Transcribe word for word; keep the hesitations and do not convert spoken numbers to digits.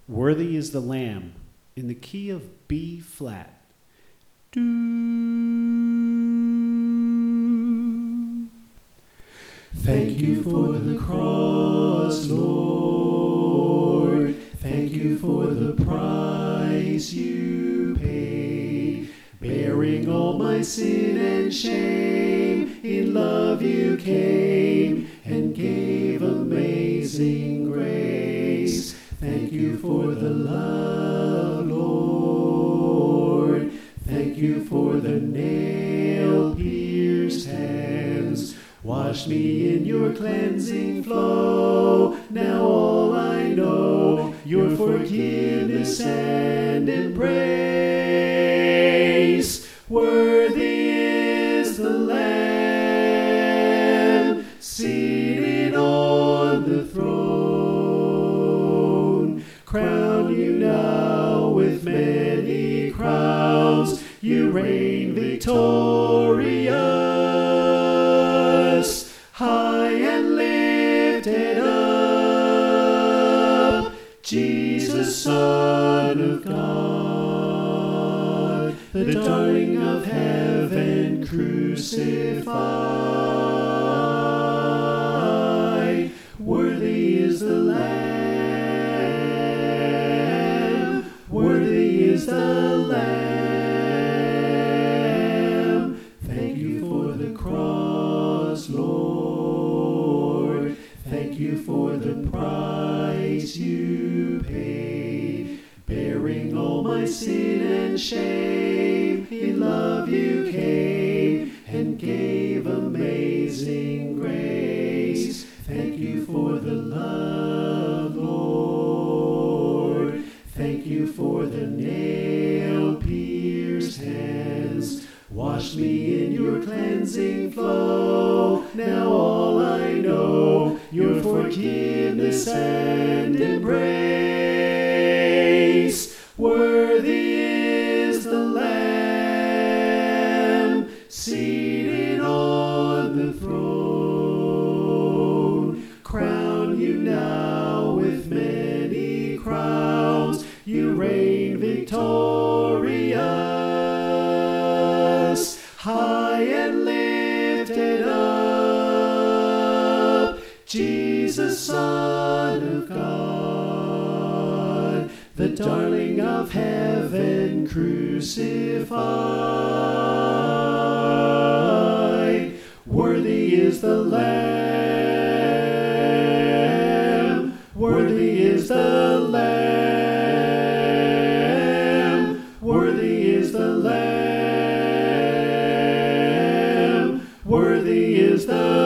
Worthy is the Lamb in the key of B flat. Do. Thank you for the cross, Lord. Thank you for the price you paid. Bearing all my sin and shame, in love you came and gave amazing grace. Thank you for the love, Lord. Thank you for the nail-pierced hands. Wash me in your cleansing flow. Now all I know, your forgiveness and embrace. Worthy is the Lamb, seated on the throne. Crown you now with many crowns. You reign victorious, high and lifted up, Jesus, Son of God, the darling of heaven crucified. Worthy is the Lamb, worthy is the Lamb. Thank you for the cross, Lord. Thank you for the price you paid. Bearing all my sin and shame, in love you came and gave amazing grace. Thank you for the love, Lord. Thank you for the nail-pierced hands. Wash me in your cleansing flow. Now all I know, your forgiveness and embrace. Worthy is the Lamb, seated on the throne. Crown you now with many crowns. You reign victorious, high and lifted up, Jesus, Son of God, the darling of heaven crucified. Worthy is the Lamb, worthy is the Lamb, worthy is the Lamb, worthy is the